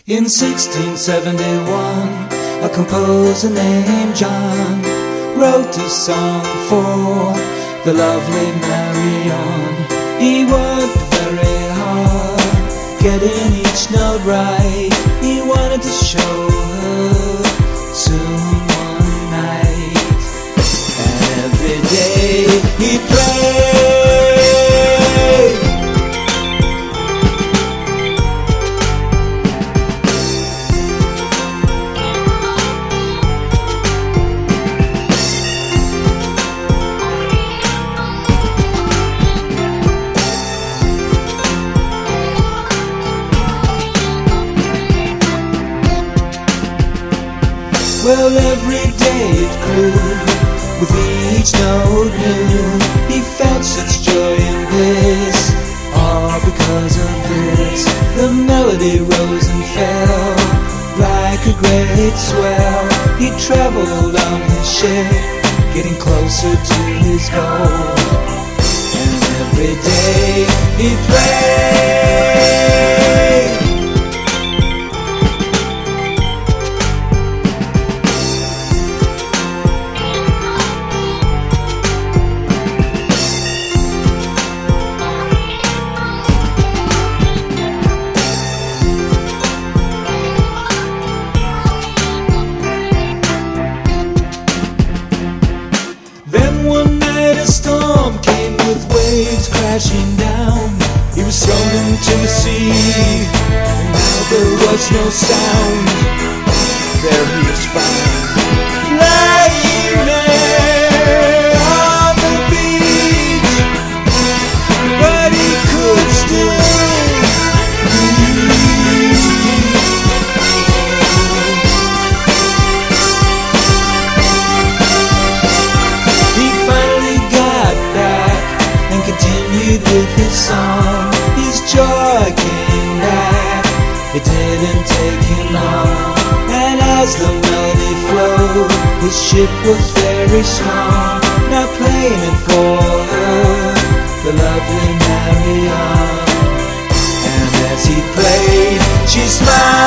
In 1671, a composer named John wrote a song for the lovely Marion. He worked very hard, getting each note right. He wanted to show her soon one night, and every day he played. Well, every day it grew, with each note new. He felt such joy and bliss, all because of this. The melody rose and fell like a great swell. He traveled on his ship, getting closer to his goal. And every day he played. One night a storm came with waves crashing down. He was thrown into the sea, and now there was no sound. There he was found, lying there on the beach, but he could still breathe. With his song, his joy came back. It didn't take him long, and as the melody flowed, his ship was very strong. Now playing it for her, the lovely Marion. And as he played, she smiled.